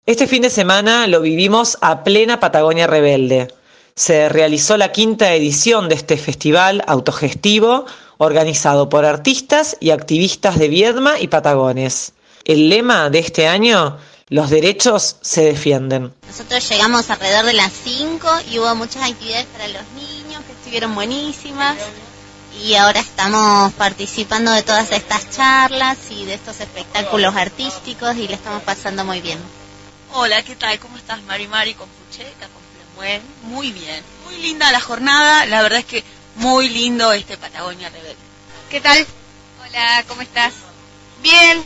Este fin de semana lo vivimos a plena Patagonia Rebelde. Se realizó la 5ª edición de este festival autogestivo organizado por artistas y activistas de Viedma y Patagones. El lema de este año: los derechos se defienden. Nosotros llegamos alrededor de las 5 y hubo muchas actividades para los niños que estuvieron buenísimas. Y ahora estamos participando de todas estas charlas y de estos espectáculos artísticos y le estamos pasando muy bien. Hola, ¿qué tal? ¿Cómo estás, Mari? Con Pucheca, con Plemuen. Muy bien. Muy linda la jornada. La verdad es que muy lindo este Patagonia Rebelde. ¿Qué tal? Hola, ¿cómo estás? Bien.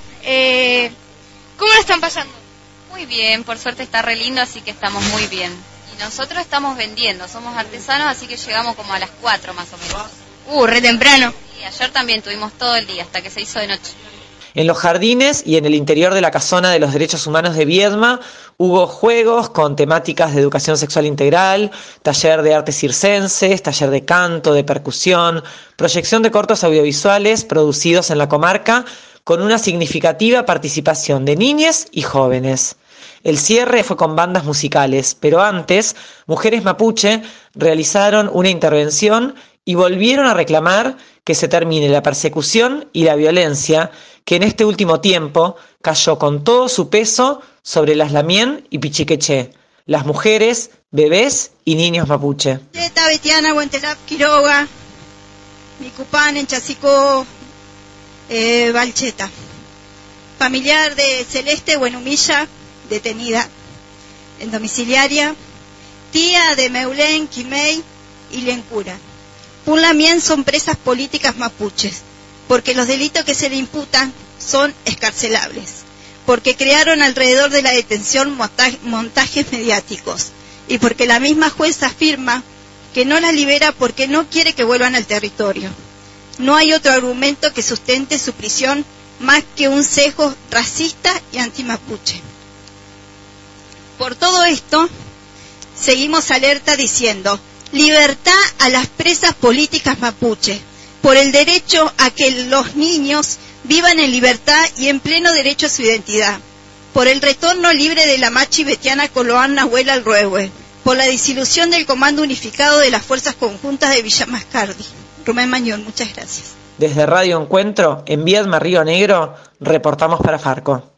¿Cómo lo están pasando? Muy bien, por suerte está re lindo, así que estamos muy bien. Y nosotros estamos vendiendo, somos artesanos, así que llegamos como a las 4 más o menos. Re temprano. Y ayer también tuvimos todo el día, hasta que se hizo de noche. En los jardines y en el interior de la Casona de los Derechos Humanos de Viedma hubo juegos con temáticas de educación sexual integral, taller de artes circenses, taller de canto, de percusión, proyección de cortos audiovisuales producidos en la comarca con una significativa participación de niñas y jóvenes. El cierre fue con bandas musicales, pero antes, mujeres mapuche realizaron una intervención y volvieron a reclamar que se termine la persecución y la violencia que en este último tiempo cayó con todo su peso sobre las Lamien y Pichiqueché, las mujeres, bebés y niños mapuche. Betiana, Huentelap, Quiroga, Micupán, en Chasicó, Valcheta. Familiar de Celeste Buenumilla, detenida en domiciliaria. Tía de Meulén, Quimei y Lencura. Punlamien son presas políticas mapuches, porque los delitos que se le imputan son escarcelables, porque crearon alrededor de la detención montajes mediáticos, y porque la misma jueza afirma que no las libera porque no quiere que vuelvan al territorio. No hay otro argumento que sustente su prisión más que un sesgo racista y antimapuche. Por todo esto, seguimos alerta diciendo: libertad a las presas políticas mapuche, por el derecho a que los niños vivan en libertad y en pleno derecho a su identidad, por el retorno libre de la machi Betiana Coloán Nahuel al Ruehue, por la disolución del Comando Unificado de las Fuerzas Conjuntas de Villa Mascardi. Rumén Mañón, muchas gracias. Desde Radio Encuentro, en Viedma, Río Negro, reportamos para Farco.